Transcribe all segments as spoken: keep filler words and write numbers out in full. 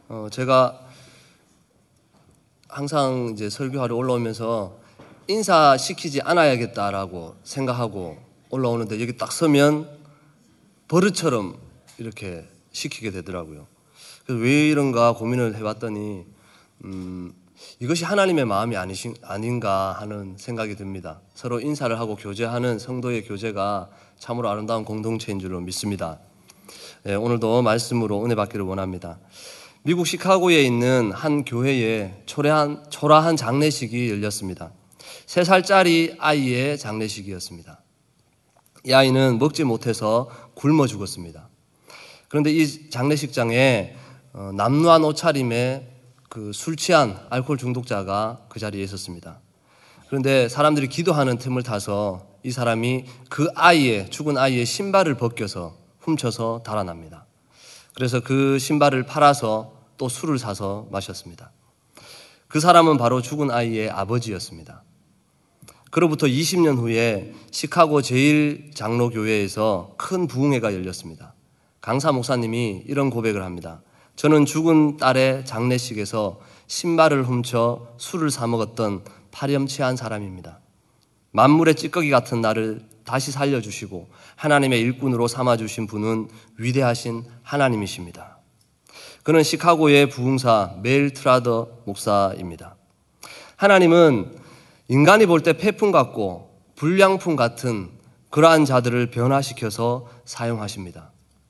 어, 제가 항상 이제 설교하러 올라오면서 인사시키지 않아야겠다라고 생각하고 올라오는데 여기 딱 서면 버릇처럼 이렇게 시키게 되더라고요. 그래서 왜 이런가 고민을 해봤더니 음, 이것이 하나님의 마음이 아니신, 아닌가 하는 생각이 듭니다. 서로 인사를 하고 교제하는 성도의 교제가 참으로 아름다운 공동체인 줄로 믿습니다. 네, 오늘도 말씀으로 은혜 받기를 원합니다. 미국 시카고에 있는 한 교회에 초라한, 초라한 장례식이 열렸습니다. 세 살짜리 아이의 장례식이었습니다. 이 아이는 먹지 못해서 굶어 죽었습니다. 그런데 이 장례식장에 어, 남루한 옷차림의 그 술 취한 알코올 중독자가 그 자리에 있었습니다. 그런데 사람들이 기도하는 틈을 타서 이 사람이 그 아이의 죽은 아이의 신발을 벗겨서 훔쳐서 달아납니다. 그래서 그 신발을 팔아서 또 술을 사서 마셨습니다. 그 사람은 바로 죽은 아이의 아버지였습니다. 그로부터 이십 년 후에 시카고 제일 장로교회에서 큰 부흥회가 열렸습니다. 강사 목사님이 이런 고백을 합니다. 저는 죽은 딸의 장례식에서 신발을 훔쳐 술을 사 먹었던 파렴치한 사람입니다. 만물의 찌꺼기 같은 나를 다시 살려주시고 하나님의 일꾼으로 삼아주신 분은 위대하신 하나님이십니다. 그는 시카고의 부흥사 멜 트라더 목사입니다. 하나님은 인간이 볼 때 폐품 같고 불량품 같은 그러한 자들을 변화시켜서 사용하십니다.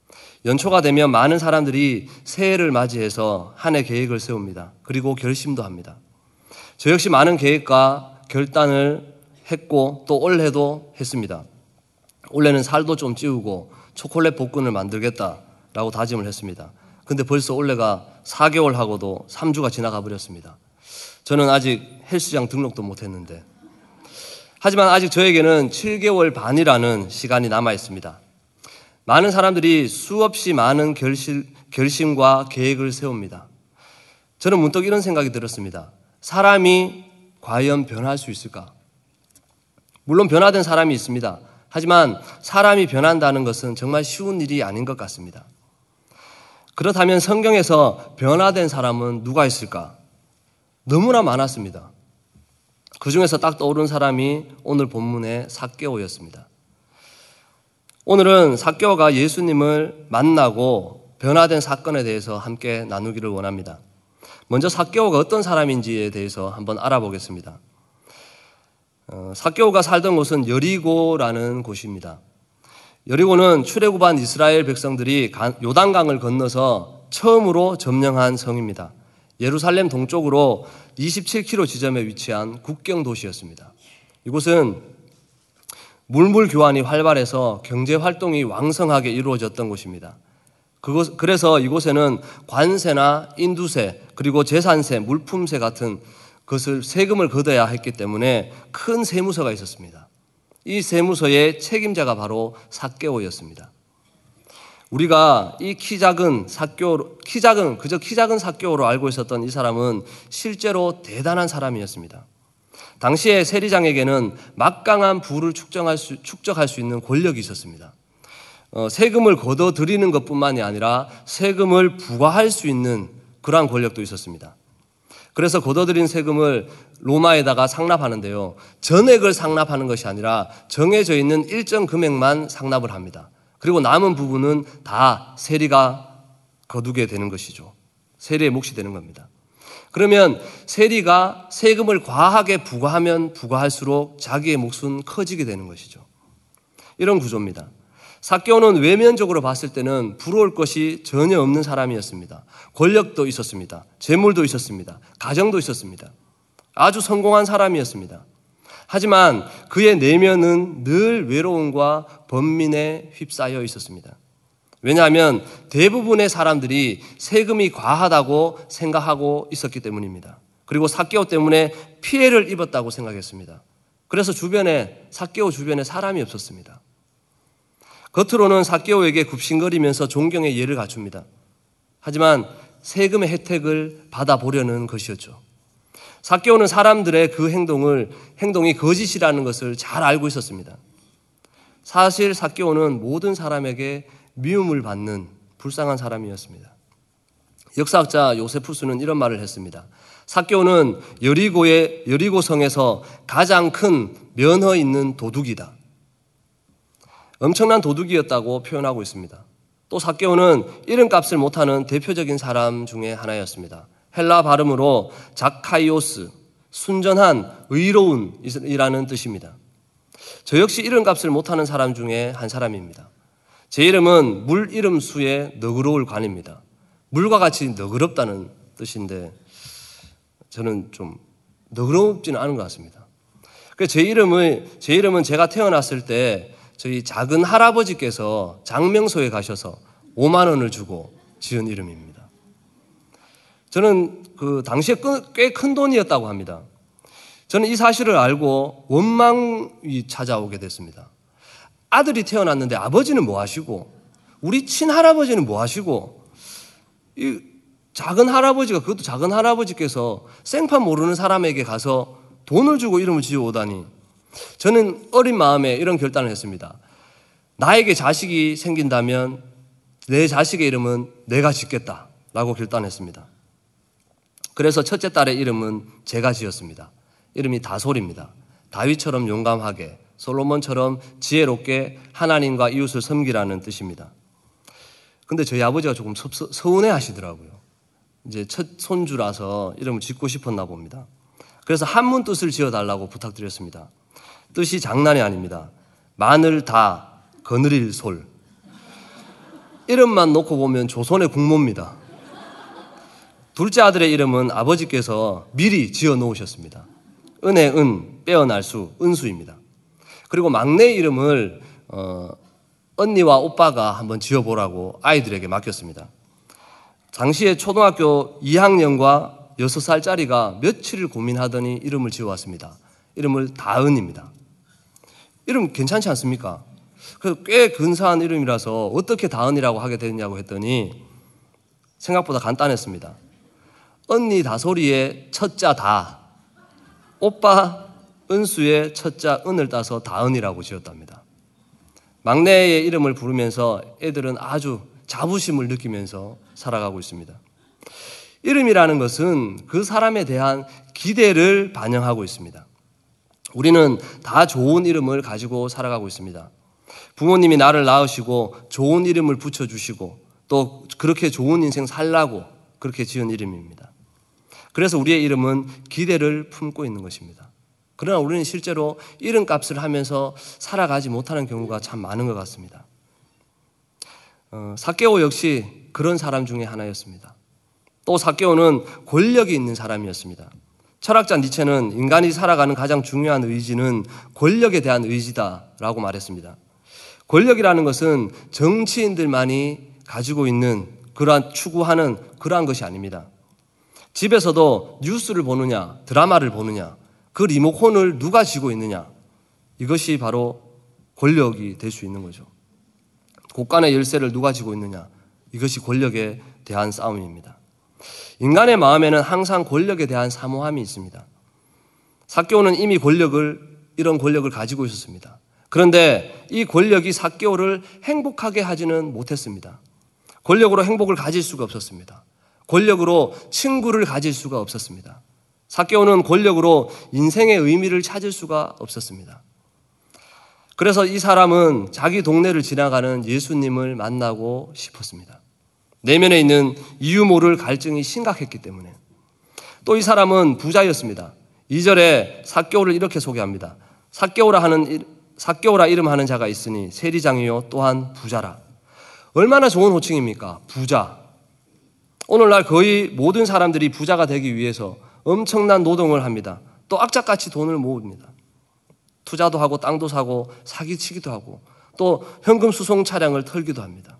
연초가 되면 많은 사람들이 새해를 맞이해서 한 해 계획을 세웁니다. 그리고 결심도 합니다. 저 역시 많은 계획과 결단을 했고 또 올해도 했습니다. 올해는 살도 좀 찌우고 초콜릿 복근을 만들겠다라고 다짐을 했습니다. 근데 벌써 올해가 사 개월 하고도 삼 주가 지나가 버렸습니다. 저는 아직 헬스장 등록도 못했는데 하지만 아직 저에게는 칠 개월 반이라는 시간이 남아 있습니다. 많은 사람들이 수없이 많은 결실, 결심과 계획을 세웁니다. 저는 문득 이런 생각이 들었습니다. 사람이 과연 변할 수 있을까? 물론 변화된 사람이 있습니다. 하지만 사람이 변한다는 것은 정말 쉬운 일이 아닌 것 같습니다. 그렇다면 성경에서 변화된 사람은 누가 있을까? 너무나 많았습니다. 그 중에서 딱 떠오른 사람이 오늘 본문의 삭개오였습니다. 오늘은 삭개오가 예수님을 만나고 변화된 사건에 대해서 함께 나누기를 원합니다. 먼저 삭개오가 어떤 사람인지에 대해서 한번 알아보겠습니다. 어, 삭개오가 살던 곳은 여리고라는 곳입니다. 여리고는 출애굽한 이스라엘 백성들이 요단강을 건너서 처음으로 점령한 성입니다. 예루살렘 동쪽으로 이십칠 킬로미터 지점에 위치한 국경 도시였습니다. 이곳은 물물 교환이 활발해서 경제 활동이 왕성하게 이루어졌던 곳입니다. 그곳, 그래서 이곳에는 관세나 인두세 그리고 재산세, 물품세 같은 것을 세금을 걷어야 했기 때문에 큰 세무서가 있었습니다. 이 세무서의 책임자가 바로 삭개오였습니다. 우리가 이 키 작은 삭개오, 키 작은 그저 키 작은 삭개오로 알고 있었던 이 사람은 실제로 대단한 사람이었습니다. 당시에 세리장에게는 막강한 부를 축적할 수, 축적할 수 있는 권력이 있었습니다. 어, 세금을 걷어들이는 것뿐만이 아니라 세금을 부과할 수 있는 그러한 권력도 있었습니다. 그래서 걷어들인 세금을 로마에다가 상납하는데요. 전액을 상납하는 것이 아니라 정해져 있는 일정 금액만 상납을 합니다. 그리고 남은 부분은 다 세리가 거두게 되는 것이죠. 세리의 몫이 되는 겁니다. 그러면 세리가 세금을 과하게 부과하면 부과할수록 자기의 몫은 커지게 되는 것이죠. 이런 구조입니다. 삭개오는 외면적으로 봤을 때는 부러울 것이 전혀 없는 사람이었습니다. 권력도 있었습니다. 재물도 있었습니다. 가정도 있었습니다. 아주 성공한 사람이었습니다. 하지만 그의 내면은 늘 외로움과 번민에 휩싸여 있었습니다. 왜냐하면 대부분의 사람들이 세금이 과하다고 생각하고 있었기 때문입니다. 그리고 삭개오 때문에 피해를 입었다고 생각했습니다. 그래서 주변에 삭개오 주변에 사람이 없었습니다. 겉으로는 삭개오에게 굽신거리면서 존경의 예를 갖춥니다. 하지만 세금의 혜택을 받아보려는 것이었죠. 삭개오는 사람들의 그 행동을 행동이 거짓이라는 것을 잘 알고 있었습니다. 사실 삭개오는 모든 사람에게 미움을 받는 불쌍한 사람이었습니다. 역사학자 요세푸스는 이런 말을 했습니다. 삭개오는 여리고의 여리고성에서 가장 큰 면허 있는 도둑이다. 엄청난 도둑이었다고 표현하고 있습니다. 또 삭개오는 이름값을 못하는 대표적인 사람 중에 하나였습니다. 헬라 발음으로 자카이오스, 순전한, 의로운이라는 뜻입니다. 저 역시 이름값을 못하는 사람 중에 한 사람입니다. 제 이름은 물 이름 수의 너그러울 관입니다. 물과 같이 너그럽다는 뜻인데 저는 좀 너그럽지는 않은 것 같습니다. 그래서 제 이름을, 제 이름은 제가 태어났을 때 저희 작은 할아버지께서 장명소에 가셔서 오만 원을 주고 지은 이름입니다. 저는 그 당시에 꽤 큰 돈이었다고 합니다. 저는 이 사실을 알고 원망이 찾아오게 됐습니다. 아들이 태어났는데 아버지는 뭐 하시고 우리 친할아버지는 뭐 하시고 이 작은 할아버지가 그것도 작은 할아버지께서 생판 모르는 사람에게 가서 돈을 주고 이름을 지어오다니 저는 어린 마음에 이런 결단을 했습니다. 나에게 자식이 생긴다면 내 자식의 이름은 내가 짓겠다라고 결단했습니다. 그래서 첫째 딸의 이름은 제가 지었습니다. 이름이 다솔입니다. 다윗처럼 용감하게, 솔로몬처럼 지혜롭게 하나님과 이웃을 섬기라는 뜻입니다. 근데 저희 아버지가 조금 서운해 하시더라고요. 이제 첫 손주라서 이름을 짓고 싶었나 봅니다. 그래서 한문 뜻을 지어달라고 부탁드렸습니다. 뜻이 장난이 아닙니다. 마늘 다 거느릴 솔. 이름만 놓고 보면 조선의 국모입니다. 둘째 아들의 이름은 아버지께서 미리 지어 놓으셨습니다. 은의 은, 빼어날 수, 은수입니다. 그리고 막내 이름을 어, 언니와 오빠가 한번 지어보라고 아이들에게 맡겼습니다. 당시에 초등학교 이 학년과 여섯 살짜리가 며칠을 고민하더니 이름을 지어왔습니다. 이름을 다은입니다. 이름 괜찮지 않습니까? 그래서 꽤 근사한 이름이라서 어떻게 다은이라고 하게 됐냐고 했더니 생각보다 간단했습니다. 언니 다솔이의 첫자 다, 오빠 은수의 첫자 은을 따서 다은이라고 지었답니다. 막내의 이름을 부르면서 애들은 아주 자부심을 느끼면서 살아가고 있습니다. 이름이라는 것은 그 사람에 대한 기대를 반영하고 있습니다. 우리는 다 좋은 이름을 가지고 살아가고 있습니다. 부모님이 나를 낳으시고 좋은 이름을 붙여주시고 또 그렇게 좋은 인생 살라고 그렇게 지은 이름입니다. 그래서 우리의 이름은 기대를 품고 있는 것입니다. 그러나 우리는 실제로 이름값을 하면서 살아가지 못하는 경우가 참 많은 것 같습니다. 어, 삭개오 역시 그런 사람 중에 하나였습니다. 또 삭개오는 권력이 있는 사람이었습니다. 철학자 니체는 인간이 살아가는 가장 중요한 의지는 권력에 대한 의지다라고 말했습니다. 권력이라는 것은 정치인들만이 가지고 있는 그러한 추구하는 그러한 것이 아닙니다. 집에서도 뉴스를 보느냐, 드라마를 보느냐, 그 리모컨을 누가 쥐고 있느냐, 이것이 바로 권력이 될 수 있는 거죠. 곳간의 열쇠를 누가 쥐고 있느냐, 이것이 권력에 대한 싸움입니다. 인간의 마음에는 항상 권력에 대한 사모함이 있습니다. 삭개오는 이미 권력을, 이런 권력을 가지고 있었습니다. 그런데 이 권력이 삭개오를 행복하게 하지는 못했습니다. 권력으로 행복을 가질 수가 없었습니다. 권력으로 친구를 가질 수가 없었습니다. 삭개오는 권력으로 인생의 의미를 찾을 수가 없었습니다. 그래서 이 사람은 자기 동네를 지나가는 예수님을 만나고 싶었습니다. 내면에 있는 이유 모를 갈증이 심각했기 때문에. 또 이 사람은 부자였습니다. 이 절에 삭개오를 이렇게 소개합니다. 삭개오라 하는 삭개오라 이름하는 자가 있으니 세리장이요 또한 부자라. 얼마나 좋은 호칭입니까? 부자. 오늘날 거의 모든 사람들이 부자가 되기 위해서 엄청난 노동을 합니다. 또 악착같이 돈을 모읍니다. 투자도 하고 땅도 사고 사기치기도 하고 또 현금 수송 차량을 털기도 합니다.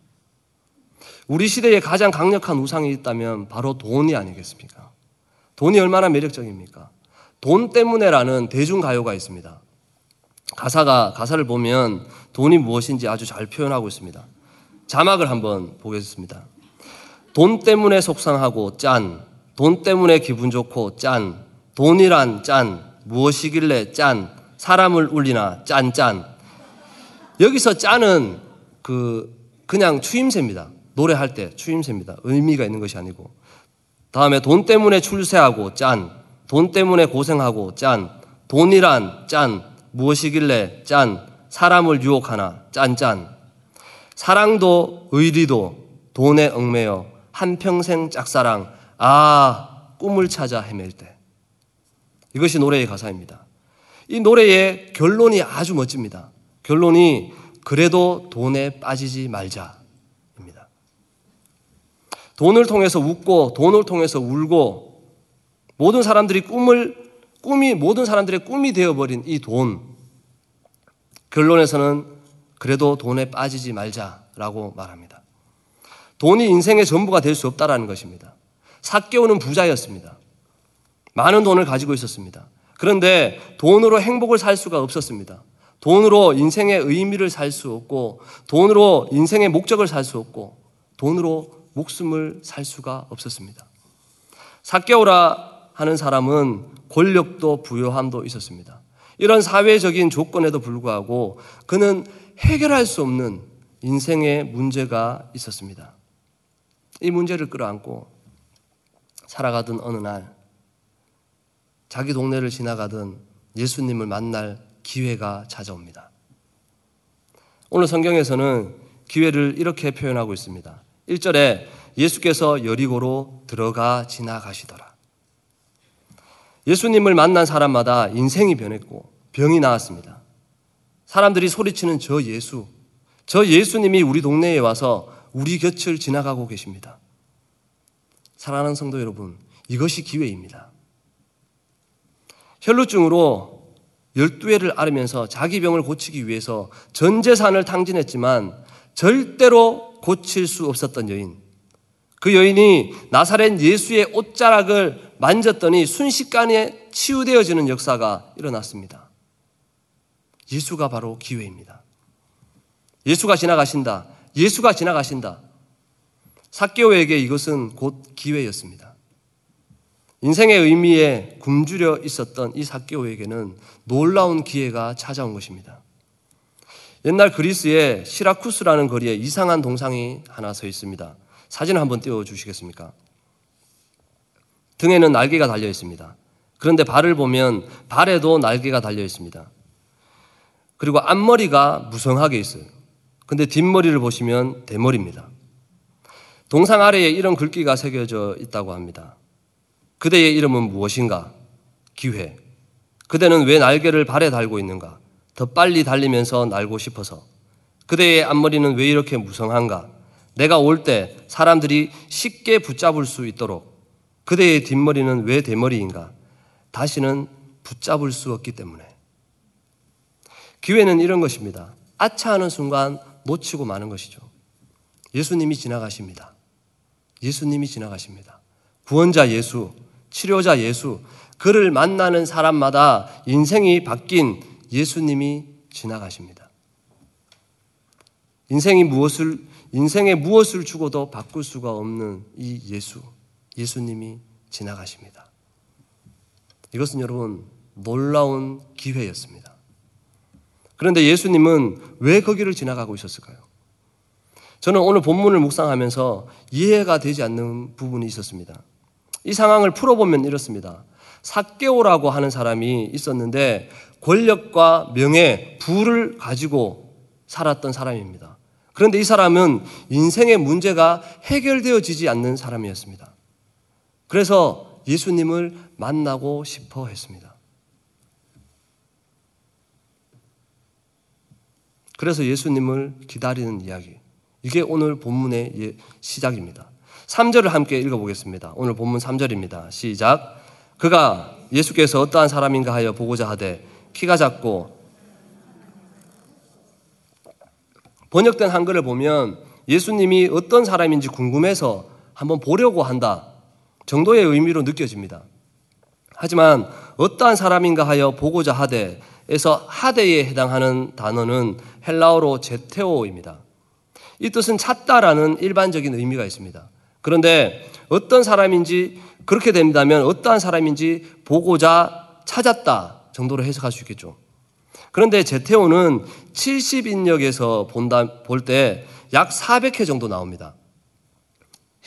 우리 시대에 가장 강력한 우상이 있다면 바로 돈이 아니겠습니까? 돈이 얼마나 매력적입니까? 돈 때문에라는 대중가요가 있습니다. 가사가, 가사를 보면 돈이 무엇인지 아주 잘 표현하고 있습니다. 자막을 한번 보겠습니다. 돈 때문에 속상하고 짠, 돈 때문에 기분 좋고 짠, 돈이란 짠, 무엇이길래 짠, 사람을 울리나 짠짠. 여기서 짠은 그 그냥 추임새입니다. 노래할 때 추임새입니다. 의미가 있는 것이 아니고. 다음에 돈 때문에 출세하고 짠, 돈 때문에 고생하고 짠, 돈이란 짠, 무엇이길래 짠, 사람을 유혹하나 짠짠. 사랑도 의리도 돈에 얽매여 한평생 짝사랑, 아 꿈을 찾아 헤맬 때. 이것이 노래의 가사입니다. 이 노래의 결론이 아주 멋집니다. 결론이 그래도 돈에 빠지지 말자입니다. 돈을 통해서 웃고 돈을 통해서 울고 모든 사람들이 꿈을 꿈이 모든 사람들의 꿈이 되어버린 이 돈, 결론에서는 그래도 돈에 빠지지 말자라고 말합니다. 돈이 인생의 전부가 될 수 없다라는 것입니다. 삭개오는 부자였습니다. 많은 돈을 가지고 있었습니다. 그런데 돈으로 행복을 살 수가 없었습니다. 돈으로 인생의 의미를 살 수 없고 돈으로 인생의 목적을 살 수 없고 돈으로 목숨을 살 수가 없었습니다. 삭개오라 하는 사람은 권력도 부요함도 있었습니다. 이런 사회적인 조건에도 불구하고 그는 해결할 수 없는 인생의 문제가 있었습니다. 이 문제를 끌어안고 살아가던 어느 날 자기 동네를 지나가던 예수님을 만날 기회가 찾아옵니다. 오늘 성경에서는 기회를 이렇게 표현하고 있습니다. 일 절에 예수께서 여리고로 들어가 지나가시더라. 예수님을 만난 사람마다 인생이 변했고 병이 나았습니다. 사람들이 소리치는 저 예수, 저 예수님이 우리 동네에 와서 우리 곁을 지나가고 계십니다. 사랑하는 성도 여러분, 이것이 기회입니다. 혈루증으로 열두 해를 앓으면서 자기 병을 고치기 위해서 전 재산을 탕진했지만 절대로 고칠 수 없었던 여인. 그 여인이 나사렛 예수의 옷자락을 만졌더니 순식간에 치유되어지는 역사가 일어났습니다. 예수가 바로 기회입니다. 예수가 지나가신다. 예수가 지나가신다. 삭개오에게 이것은 곧 기회였습니다. 인생의 의미에 굶주려 있었던 이 삭개오에게는 놀라운 기회가 찾아온 것입니다. 옛날 그리스의 시라쿠스라는 거리에 이상한 동상이 하나 서 있습니다. 사진을 한번 띄워주시겠습니까? 등에는 날개가 달려 있습니다. 그런데 발을 보면 발에도 날개가 달려 있습니다. 그리고 앞머리가 무성하게 있어요. 근데 뒷머리를 보시면 대머리입니다. 동상 아래에 이런 글귀가 새겨져 있다고 합니다. 그대의 이름은 무엇인가? 기회. 그대는 왜 날개를 발에 달고 있는가? 더 빨리 달리면서 날고 싶어서. 그대의 앞머리는 왜 이렇게 무성한가? 내가 올 때 사람들이 쉽게 붙잡을 수 있도록. 그대의 뒷머리는 왜 대머리인가? 다시는 붙잡을 수 없기 때문에. 기회는 이런 것입니다. 아차하는 순간 놓치고 마는 것이죠. 예수님이 지나가십니다. 예수님이 지나가십니다. 구원자 예수, 치료자 예수, 그를 만나는 사람마다 인생이 바뀐 예수님이 지나가십니다. 인생이 무엇을, 인생에 무엇을 주고도 바꿀 수가 없는 이 예수, 예수님이 지나가십니다. 이것은 여러분 놀라운 기회였습니다. 그런데 예수님은 왜 거기를 지나가고 있었을까요? 저는 오늘 본문을 묵상하면서 이해가 되지 않는 부분이 있었습니다. 이 상황을 풀어보면 이렇습니다. 삭개오라고 하는 사람이 있었는데 권력과 명예, 부를 가지고 살았던 사람입니다. 그런데 이 사람은 인생의 문제가 해결되어지지 않는 사람이었습니다. 그래서 예수님을 만나고 싶어 했습니다. 그래서 예수님을 기다리는 이야기. 이게 오늘 본문의 시작입니다. 삼 절을 함께 읽어보겠습니다. 오늘 본문 삼 절입니다. 시작. 그가 예수께서 어떠한 사람인가 하여 보고자 하되 키가 작고, 번역된 한글을 보면 예수님이 어떤 사람인지 궁금해서 한번 보려고 한다 정도의 의미로 느껴집니다. 하지만 어떠한 사람인가 하여 보고자 하되 에서 하데에 해당하는 단어는 헬라어로 제테오입니다. 이 뜻은 찾다라는 일반적인 의미가 있습니다. 그런데 어떤 사람인지 그렇게 된다면 어떠한 사람인지 보고자 찾았다 정도로 해석할 수 있겠죠. 그런데 제테오는 칠십 인역에서 본다, 볼 때 약 사백 회 정도 나옵니다.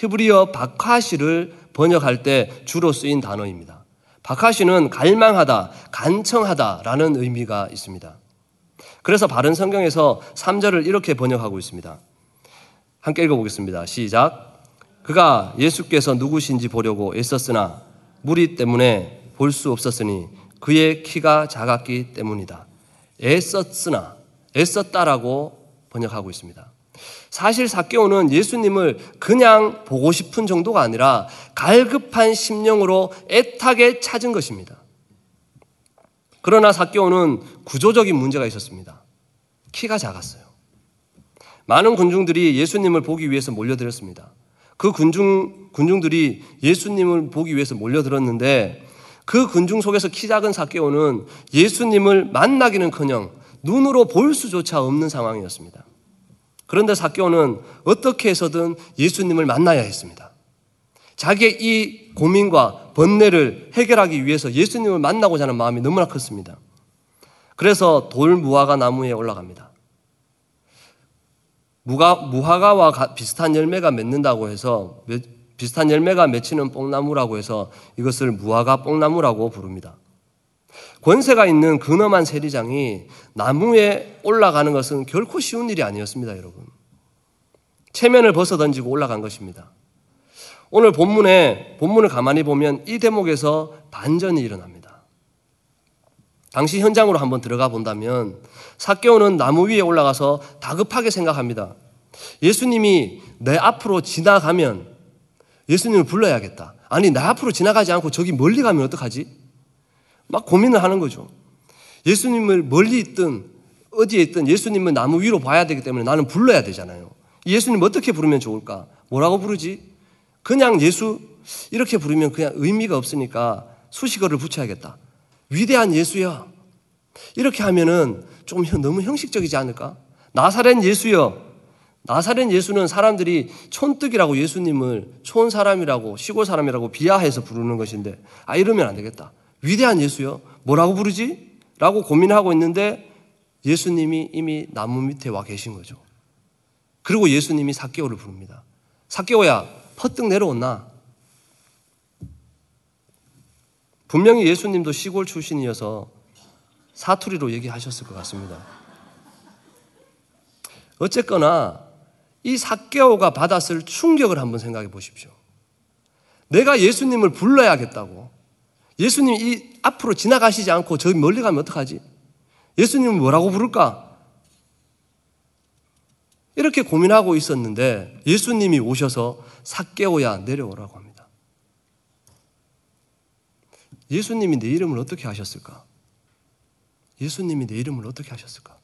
히브리어 바카시를 번역할 때 주로 쓰인 단어입니다. 바카시는 갈망하다, 간청하다라는 의미가 있습니다. 그래서 바른 성경에서 삼 절을 이렇게 번역하고 있습니다. 함께 읽어보겠습니다. 시작. 그가 예수께서 누구신지 보려고 애썼으나 무리 때문에 볼 수 없었으니 그의 키가 작았기 때문이다. 애썼으나, 애썼다라고 번역하고 있습니다. 사실 삭개오는 예수님을 그냥 보고 싶은 정도가 아니라 갈급한 심령으로 애타게 찾은 것입니다. 그러나 삭개오는 구조적인 문제가 있었습니다. 키가 작았어요. 많은 군중들이 예수님을 보기 위해서 몰려들었습니다. 그 군중, 군중들이 예수님을 보기 위해서 몰려들었는데 그 군중 속에서 키 작은 삭개오는 예수님을 만나기는커녕 눈으로 볼 수조차 없는 상황이었습니다. 그런데 삭개오는 어떻게 해서든 예수님을 만나야 했습니다. 자기의 이 고민과 번뇌를 해결하기 위해서 예수님을 만나고자 하는 마음이 너무나 컸습니다. 그래서 돌 무화과 나무에 올라갑니다. 무가, 무화과와 비슷한 열매가 맺는다고 해서 비슷한 열매가 맺히는 뽕나무라고 해서 이것을 무화과 뽕나무라고 부릅니다. 권세가 있는 근엄한 세리장이 나무에 올라가는 것은 결코 쉬운 일이 아니었습니다, 여러분. 체면을 벗어던지고 올라간 것입니다. 오늘 본문에, 본문을 가만히 보면 이 대목에서 반전이 일어납니다. 당시 현장으로 한번 들어가 본다면 삭개오는 나무 위에 올라가서 다급하게 생각합니다. 예수님이 내 앞으로 지나가면 예수님을 불러야겠다. 아니, 내 앞으로 지나가지 않고 저기 멀리 가면 어떡하지? 막 고민을 하는 거죠. 예수님을 멀리 있든 어디에 있든 예수님은 나무 위로 봐야 되기 때문에 나는 불러야 되잖아요. 예수님 어떻게 부르면 좋을까? 뭐라고 부르지? 그냥 예수 이렇게 부르면 그냥 의미가 없으니까 수식어를 붙여야겠다. 위대한 예수여. 이렇게 하면은 좀 너무 형식적이지 않을까? 나사렛 예수여. 나사렛 예수는 사람들이 촌뜨기라고 예수님을 촌 사람이라고 시골 사람이라고 비하해서 부르는 것인데 아 이러면 안 되겠다. 위대한 예수요? 뭐라고 부르지? 라고 고민하고 있는데 예수님이 이미 나무 밑에 와 계신 거죠. 그리고 예수님이 삭개오를 부릅니다. 삭개오야, 퍼뜩 내려오나? 분명히 예수님도 시골 출신이어서 사투리로 얘기하셨을 것 같습니다. 어쨌거나 이 삭개오가 받았을 충격을 한번 생각해 보십시오. 내가 예수님을 불러야겠다고. 예수님이 이 앞으로 지나가시지 않고 저 멀리 가면 어떡하지? 예수님은 뭐라고 부를까? 이렇게 고민하고 있었는데 예수님이 오셔서 삭개오야 내려오라고 합니다. 예수님이 내 이름을 어떻게 하셨을까? 예수님이 내 이름을 어떻게 하셨을까?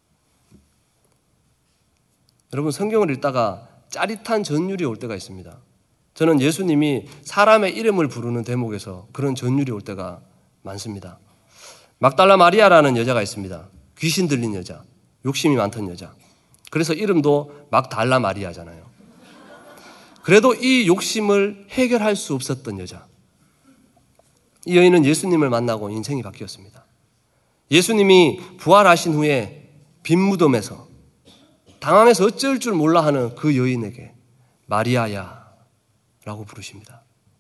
여러분 성경을 읽다가 짜릿한 전율이 올 때가 있습니다. 저는 예수님이 사람의 이름을 부르는 대목에서 그런 전율이 올 때가 많습니다. 막달라 마리아라는 여자가 있습니다. 귀신 들린 여자, 욕심이 많던 여자. 그래서 이름도 막달라 마리아잖아요. 그래도 이 욕심을 해결할 수 없었던 여자. 이 여인은 예수님을 만나고 인생이 바뀌었습니다. 예수님이 부활하신 후에 빈 무덤에서 당황해서 어쩔 줄 몰라 하는 그 여인에게 마리아야 라고 부르십니다.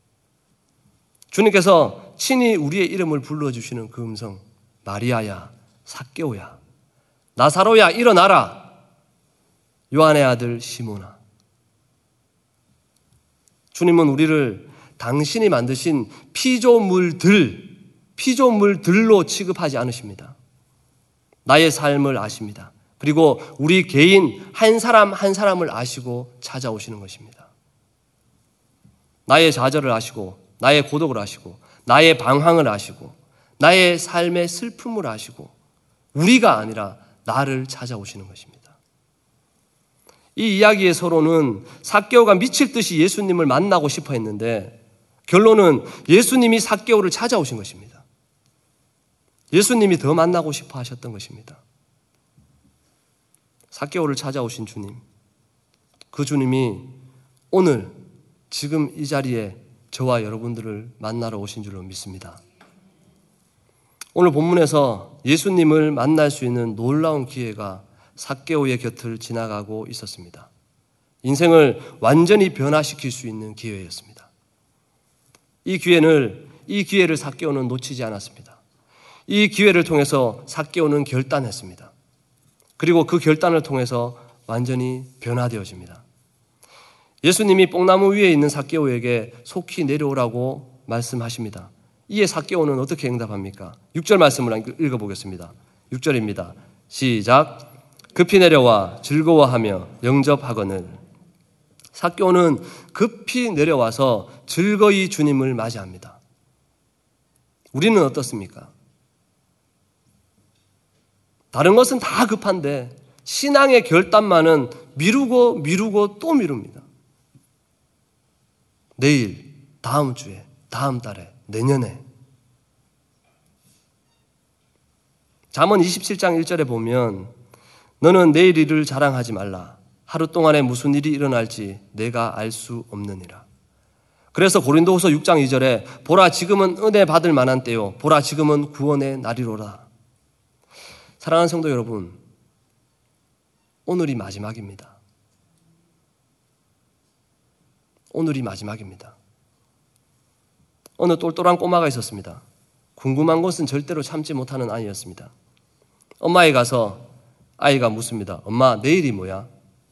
주님께서 친히 우리의 이름을 불러주시는 그 음성, 마리아야, 삭개오야, 나사로야 일어나라, 요한의 아들 시몬아. 주님은 우리를 당신이 만드신 피조물들, 피조물들로 취급하지 않으십니다. 나의 삶을 아십니다. 그리고 우리 개인 한 사람 한 사람을 아시고 찾아오시는 것입니다. 나의 좌절을 아시고 나의 고독을 아시고 나의 방황을 아시고 나의 삶의 슬픔을 아시고 우리가 아니라 나를 찾아오시는 것입니다. 이 이야기의 서로는 삭개오가 미칠 듯이 예수님을 만나고 싶어 했는데 결론은 예수님이 삭개오를 찾아오신 것입니다. 예수님이 더 만나고 싶어 하셨던 것입니다. 삭개오를 찾아오신 주님, 그 주님이 오늘 지금 이 자리에 저와 여러분들을 만나러 오신 줄로 믿습니다. 오늘 본문에서 예수님을 만날 수 있는 놀라운 기회가 삭개오의 곁을 지나가고 있었습니다. 인생을 완전히 변화시킬 수 있는 기회였습니다. 이 기회를, 이 기회를 삭개오는 놓치지 않았습니다. 이 기회를 통해서 삭개오는 결단했습니다. 그리고 그 결단을 통해서 완전히 변화되어집니다. 예수님이 뽕나무 위에 있는 삭개오에게 속히 내려오라고 말씀하십니다. 이에 삭개오는 어떻게 응답합니까? 육 절 말씀을 읽어보겠습니다. 육 절입니다. 시작. 급히 내려와 즐거워하며 영접하거늘. 삭개오는 급히 내려와서 즐거이 주님을 맞이합니다. 우리는 어떻습니까? 다른 것은 다 급한데 신앙의 결단만은 미루고 미루고 또 미룹니다. 내일, 다음 주에, 다음 달에, 내년에. 잠언 이십칠 장 일 절에 보면 너는 내일 일을 자랑하지 말라. 하루 동안에 무슨 일이 일어날지 내가 알 수 없느니라. 그래서 고린도후서 육 장 이 절에 보라 지금은 은혜 받을 만한 때요 보라 지금은 구원의 날이로라. 사랑하는 성도 여러분, 오늘이 마지막입니다. 오늘이 마지막입니다. 어느 똘똘한 꼬마가 있었습니다. 궁금한 것은 절대로 참지 못하는 아이였습니다. 엄마에 가서 아이가 묻습니다. 엄마, 내일이 뭐야?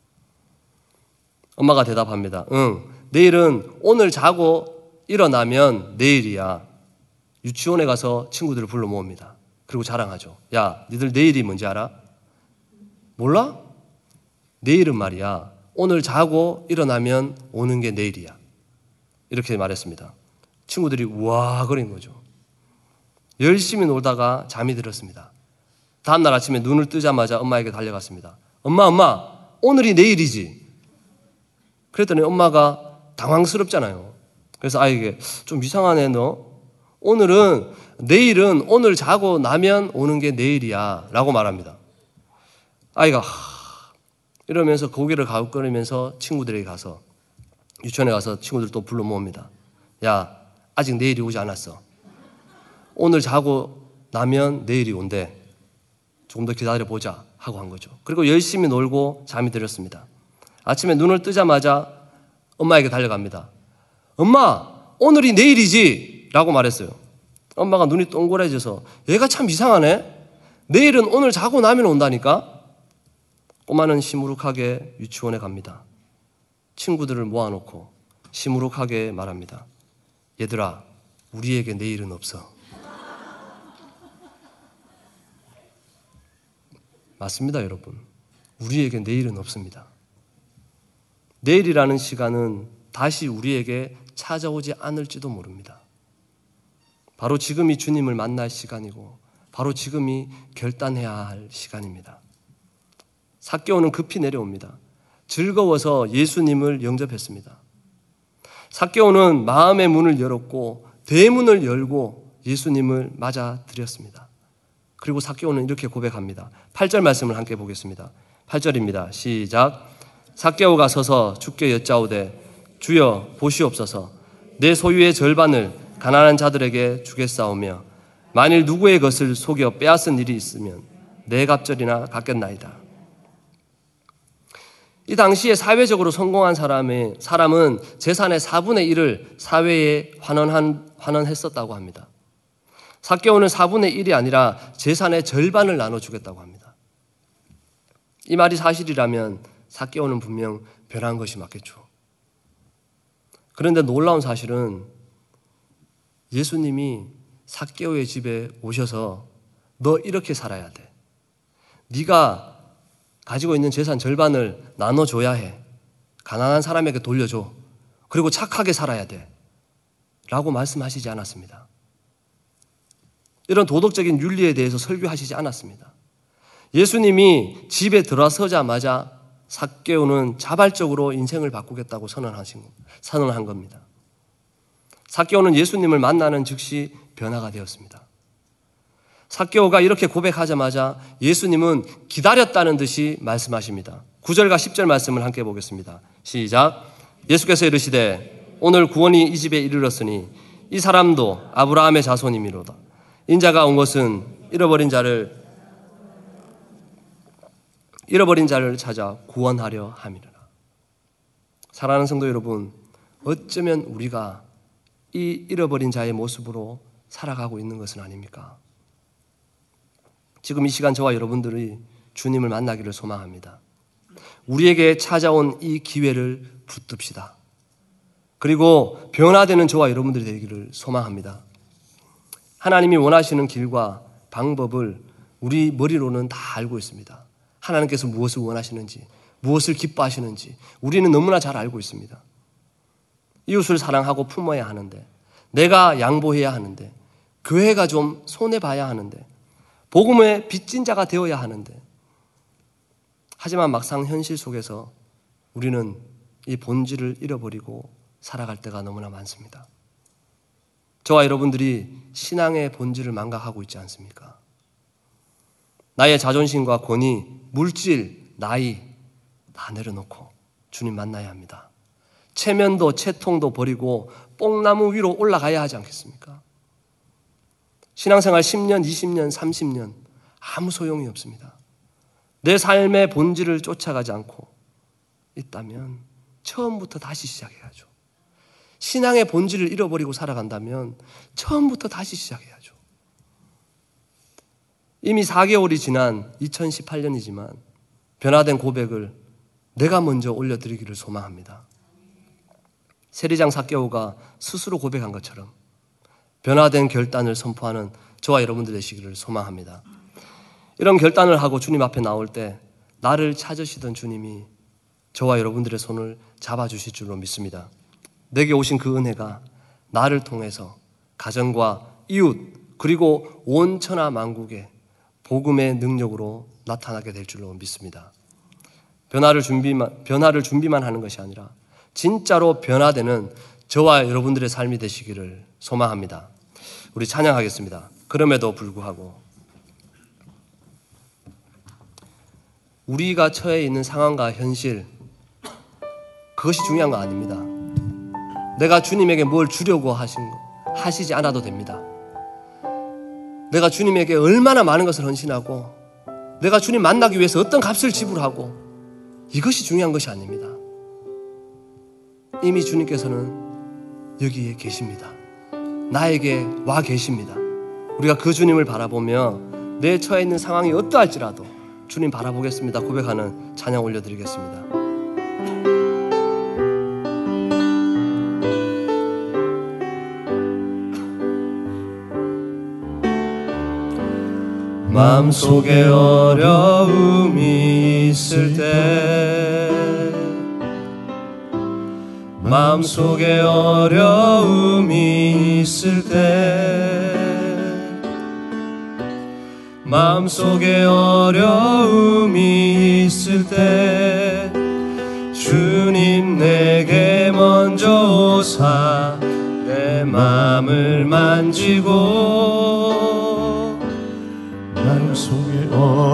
엄마가 대답합니다. 응, 내일은 오늘 자고 일어나면 내일이야. 유치원에 가서 친구들을 불러 모읍니다. 그리고 자랑하죠. 야, 니들 내일이 뭔지 알아? 몰라? 내일은 말이야, 오늘 자고 일어나면 오는 게 내일이야. 이렇게 말했습니다. 친구들이 우와 거린 거죠. 열심히 놀다가 잠이 들었습니다. 다음날 아침에 눈을 뜨자마자 엄마에게 달려갔습니다. 엄마, 엄마, 오늘이 내일이지. 그랬더니 엄마가 당황스럽잖아요. 그래서 아이에게 좀 이상하네 너. 오늘은, 내일은 오늘 자고 나면 오는 게 내일이야 라고 말합니다. 아이가 하, 이러면서 고개를 가웃거리면서 친구들에게 가서, 유치원에 가서 친구들 또 불러 모읍니다. 야, 아직 내일이 오지 않았어. 오늘 자고 나면 내일이 온대. 조금 더 기다려보자 하고 한 거죠. 그리고 열심히 놀고 잠이 들었습니다. 아침에 눈을 뜨자마자 엄마에게 달려갑니다. 엄마, 오늘이 내일이지 라고 말했어요. 엄마가 눈이 동그래져서 얘가 참 이상하네. 내일은 오늘 자고 나면 온다니까. 꼬마는 시무룩하게 유치원에 갑니다. 친구들을 모아놓고 시무룩하게 말합니다. 얘들아, 우리에게 내일은 없어. 맞습니다, 여러분. 우리에게 내일은 없습니다. 내일이라는 시간은 다시 우리에게 찾아오지 않을지도 모릅니다. 바로 지금이 주님을 만날 시간이고 바로 지금이 결단해야 할 시간입니다. 삭개오는 급히 내려옵니다. 즐거워서 예수님을 영접했습니다. 삭개오는 마음의 문을 열었고 대문을 열고 예수님을 맞아들였습니다. 그리고 삭개오는 이렇게 고백합니다. 팔 절 말씀을 함께 보겠습니다. 팔 절입니다. 시작. 삭개오가 서서 주께 여짜오되 주여 보시옵소서. 내 소유의 절반을 가난한 자들에게 주겠사오며 만일 누구의 것을 속여 빼앗은 일이 있으면 내 갑절이나 갚겠나이다. 이 당시에 사회적으로 성공한 사람의, 사람은 재산의 사분의 일을 사회에 환원한, 환원했었다고 합니다. 삭개오는 사분의 일이 아니라 재산의 절반을 나눠주겠다고 합니다. 이 말이 사실이라면 삭개오는 분명 변한 것이 맞겠죠. 그런데 놀라운 사실은 예수님이 삭개오의 집에 오셔서 너 이렇게 살아야 돼. 네가 가지고 있는 재산 절반을 나눠줘야 해. 가난한 사람에게 돌려줘. 그리고 착하게 살아야 돼. 라고 말씀하시지 않았습니다. 이런 도덕적인 윤리에 대해서 설교하시지 않았습니다. 예수님이 집에 들어서자마자 삭개오는 자발적으로 인생을 바꾸겠다고 선언하신, 선언한 겁니다. 삭개오는 예수님을 만나는 즉시 변화가 되었습니다. 삭개오가 이렇게 고백하자마자 예수님은 기다렸다는 듯이 말씀하십니다. 구 절과 십 절 말씀을 함께 보겠습니다. 시작. 예수께서 이르시되 오늘 구원이 이 집에 이르렀으니 이 사람도 아브라함의 자손이미로다. 인자가 온 것은 잃어버린 자를 잃어버린 자를 찾아 구원하려 함이라. 사랑하는 성도 여러분, 어쩌면 우리가 이 잃어버린 자의 모습으로 살아가고 있는 것은 아닙니까? 지금 이 시간 저와 여러분들이 주님을 만나기를 소망합니다. 우리에게 찾아온 이 기회를 붙듭시다. 그리고 변화되는 저와 여러분들이 되기를 소망합니다. 하나님이 원하시는 길과 방법을 우리 머리로는 다 알고 있습니다. 하나님께서 무엇을 원하시는지, 무엇을 기뻐하시는지 우리는 너무나 잘 알고 있습니다. 이웃을 사랑하고 품어야 하는데, 내가 양보해야 하는데, 교회가 좀 손해봐야 하는데, 복음의 빚진 자가 되어야 하는데, 하지만 막상 현실 속에서 우리는 이 본질을 잃어버리고 살아갈 때가 너무나 많습니다. 저와 여러분들이 신앙의 본질을 망각하고 있지 않습니까? 나의 자존심과 권위, 물질, 나이 다 내려놓고 주님 만나야 합니다. 체면도 채통도 버리고 뽕나무 위로 올라가야 하지 않겠습니까? 신앙생활 십 년, 이십 년, 삼십 년 아무 소용이 없습니다. 내 삶의 본질을 쫓아가지 않고 있다면 처음부터 다시 시작해야죠. 신앙의 본질을 잃어버리고 살아간다면 처음부터 다시 시작해야죠. 이미 사 개월이 지난 이천십팔 년이지만 변화된 고백을 내가 먼저 올려드리기를 소망합니다. 세리장 삭개오가 스스로 고백한 것처럼 변화된 결단을 선포하는 저와 여러분들 되시기를 소망합니다. 이런 결단을 하고 주님 앞에 나올 때 나를 찾으시던 주님이 저와 여러분들의 손을 잡아주실 줄로 믿습니다. 내게 오신 그 은혜가 나를 통해서 가정과 이웃 그리고 온 천하 만국에 복음의 능력으로 나타나게 될 줄로 믿습니다. 변화를 준비만, 변화를 준비만 하는 것이 아니라 진짜로 변화되는 저와 여러분들의 삶이 되시기를 소망합니다. 우리 찬양하겠습니다. 그럼에도 불구하고 우리가 처해 있는 상황과 현실, 그것이 중요한 거 아닙니다. 내가 주님에게 뭘 주려고 하신 거 하시지 않아도 됩니다. 내가 주님에게 얼마나 많은 것을 헌신하고 내가 주님 만나기 위해서 어떤 값을 지불하고, 이것이 중요한 것이 아닙니다. 이미 주님께서는 여기에 계십니다. 나에게 와 계십니다. 우리가 그 주님을 바라보며 내 처해 있는 상황이 어떠할지라도 주님 바라보겠습니다 고백하는 찬양 올려드리겠습니다. 마음속에 어려움이 있을 때, 마음속에 어려움이 있을 때, 마음속에 어려움이 있을 때 주님 내게 먼저 오사 내 마음을 만지고, 마음속에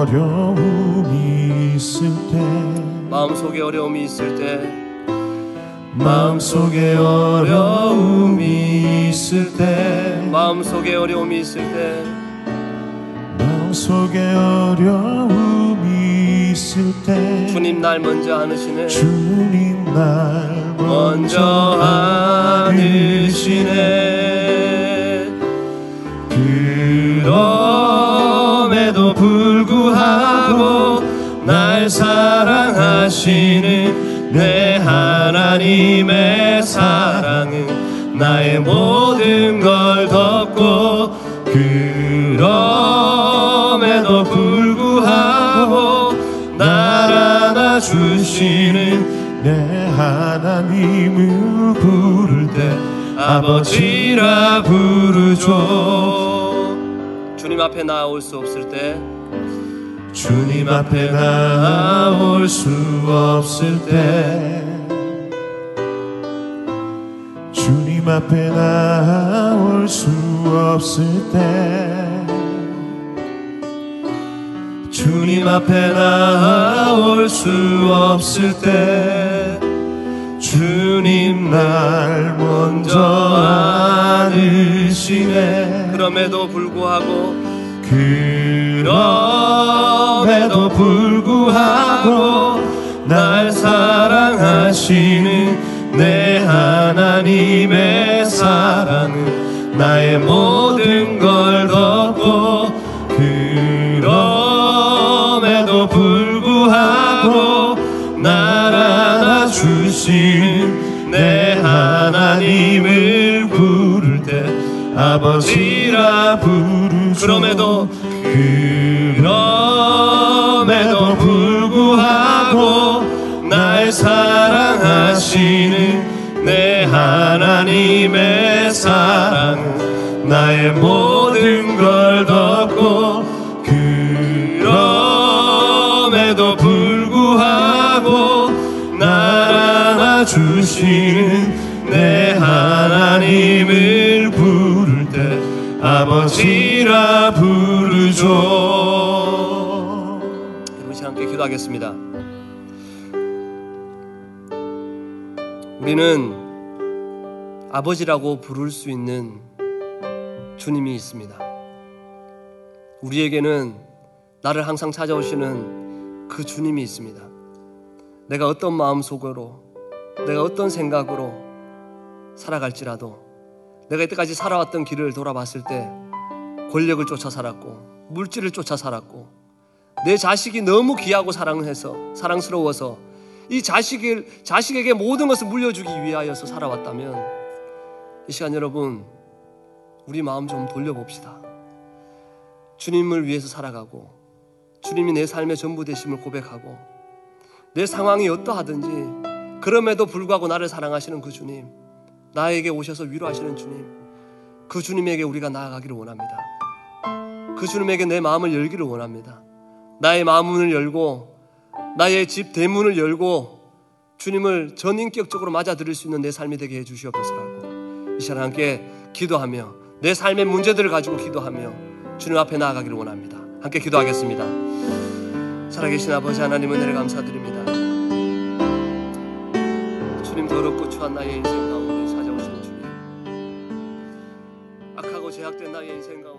어려움이 있을 때, 마음속에 어려움이 있을 때, 마음속에 어려움이 있을 때, 마음속에 어려움이 있을 때, 마음속에 어려움이 있을 때 주님 날 먼저 안으시네, 주님 날 먼저 안으시네. 그럼에도 불구하고 날 사랑하시는 내 하나님의 사랑은 나의 모든 걸 덮고, 그럼에도 불구하고 날 안아주시는 내 하나님을 부를 때 아버지라 부르죠. 주님 앞에 나올 수 없을 때, 주님 앞에 나올 수 없을 때, 주님 앞에 나올 수 없을 때, 주님 앞에 나올 수 없을 때 주님 날 먼저 안으시네. 그럼에도 불구하고, 그럼에도 불구하고 날 사랑하시는 내 하나님의 사랑은 나의 모든 걸 덮고 그럼에도 불구하고 날 안아주시는 내 하나님을 부를 때 아버지라 부르죠. 그럼에도 그럼에도 불구하고 날 사랑하시는 내 하나님의 사랑은 나의 모든 걸 덮고 그럼에도 불구하고 날 안아주시는 내 하나님을 부를 때 아버지라 부르죠. 여러분 시간 함께 기도하겠습니다. 우리는 아버지라고 부를 수 있는 주님이 있습니다. 우리에게는 나를 항상 찾아오시는 그 주님이 있습니다. 내가 어떤 마음속으로, 내가 어떤 생각으로 살아갈지라도 내가 이때까지 살아왔던 길을 돌아봤을 때 권력을 쫓아 살았고 물질을 쫓아 살았고 내 자식이 너무 귀하고 사랑해서 사랑스러워서 이 자식을, 자식에게 모든 것을 물려주기 위하여서 살아왔다면 이 시간 여러분 우리 마음 좀 돌려봅시다. 주님을 위해서 살아가고 주님이 내 삶의 전부 되심을 고백하고 내 상황이 어떠하든지 그럼에도 불구하고 나를 사랑하시는 그 주님, 나에게 오셔서 위로하시는 주님, 그 주님에게 우리가 나아가기를 원합니다. 그 주님에게 내 마음을 열기를 원합니다. 나의 마음문을 열고 나의 집 대문을 열고 주님을 전인격적으로 맞아들일 수 있는 내 삶이 되게 해주시옵소서라고 이 시간 함께 기도하며 내 삶의 문제들을 가지고 기도하며 주님 앞에 나아가기를 원합니다. 함께 기도하겠습니다. 살아계신 아버지 하나님 은혜를 감사드립니다. 주님 더럽고 추한 나의 인생 가운데 찾아오시는 주님, 악하고 제약된 나의 인생 가운데